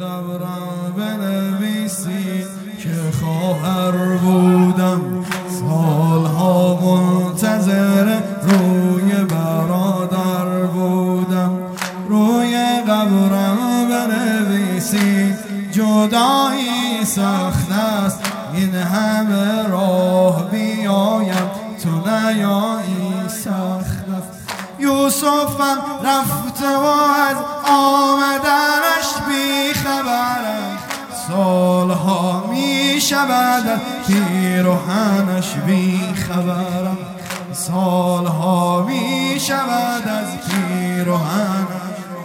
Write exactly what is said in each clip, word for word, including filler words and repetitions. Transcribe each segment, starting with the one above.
قبرم بنویسید که خواهر بودم سالها منتظر روی برادر بودم. روی قبرم بنویسید جدایی سخت است، این همه راه بیایم تو نیایی سخت است. یوسفم رفته و از آمدنش بی خبرم، سالها می شود از پیرهنش بی خبرم، سالها می شود از پیرهنش.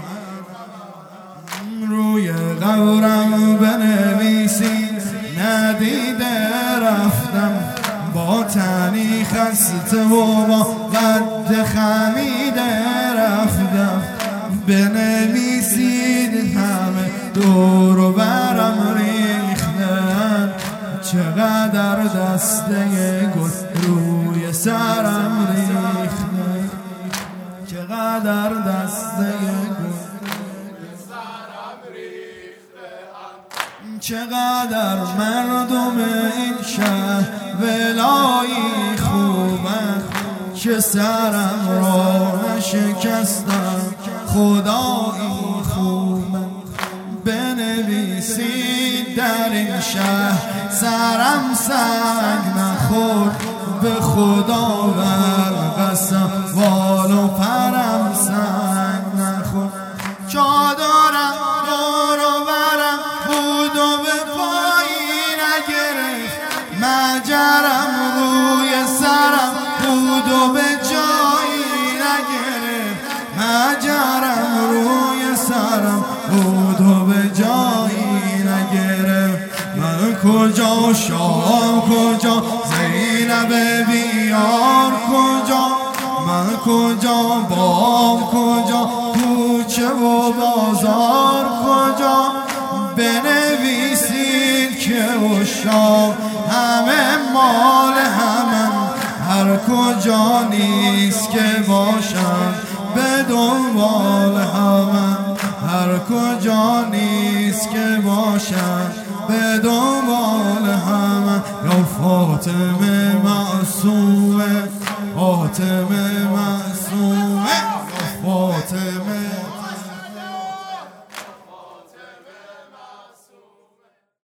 روی قبرم بنویسید ندیده رفتم، با تنی خسته و با قد خمیده رفتم. بنویسید همه دور و برم ریختن، چقدر دسته گل روی سرم ریختن، چقدر دسته گل چقدر مردم این شهر ولایی خوبن، که سرم را نشکستم خدایی خوبن. بنویسید در این شهر سرم سنگ نخورد، به خدا بر قسم بال و پرم سنگ نخورد. چادرم دور و برم بود و به پایی نگرفت، مجرم روی سرم بود و به جایی نگرفت، مجرم روی سرم بود و به جایی نگرفت. من کجا شام کجا زینب بیار کجا، من کجا بام کجا کوچه و بازار کجا. بنویسید که عشاق همه مال همن، هر کجا نیست که باشن به دنبال همن، هر کجا نیست که باشن به دنبال همن. یا فاطمه معصومه، فاطمه معصومه.